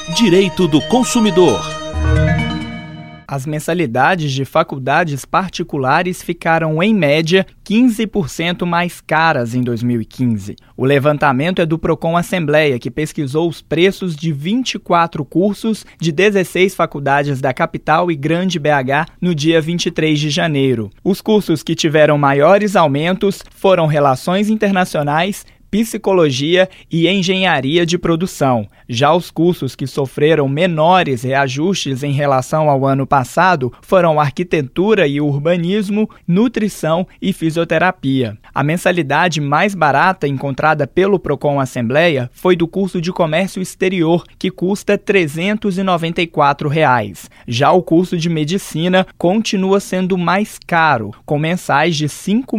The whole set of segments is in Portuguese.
Direito do Consumidor. As mensalidades de faculdades particulares ficaram, em média, 15% mais caras em 2015. O levantamento é do Procon Assembleia, que pesquisou os preços de 24 cursos de 16 faculdades da capital e Grande BH no dia 23 de janeiro. Os cursos que tiveram maiores aumentos foram Relações Internacionais, Psicologia e Engenharia de Produção. Já os cursos que sofreram menores reajustes em relação ao ano passado foram Arquitetura e Urbanismo, Nutrição e Fisioterapia. A mensalidade mais barata encontrada pelo Procon Assembleia foi do curso de Comércio Exterior, que custa R$ 394. Já o curso de Medicina continua sendo mais caro, com mensais de R$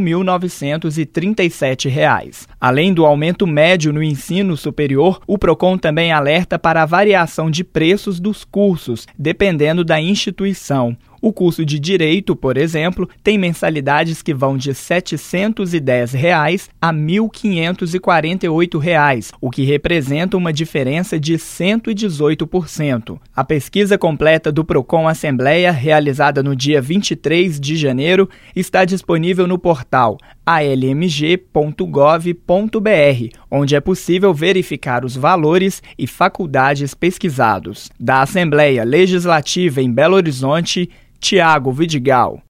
5.937. Além do aumento médio no ensino superior, o Procon também alerta para a variação de preços dos cursos, dependendo da instituição. O curso de Direito, por exemplo, tem mensalidades que vão de R$ 710 a R$ 1.548, o que representa uma diferença de 118%. A pesquisa completa do Procon Assembleia, realizada no dia 23 de janeiro, está disponível no portal almg.gov.br, onde é possível verificar os valores e faculdades pesquisados. Da Assembleia Legislativa em Belo Horizonte, Tiago Vidigal.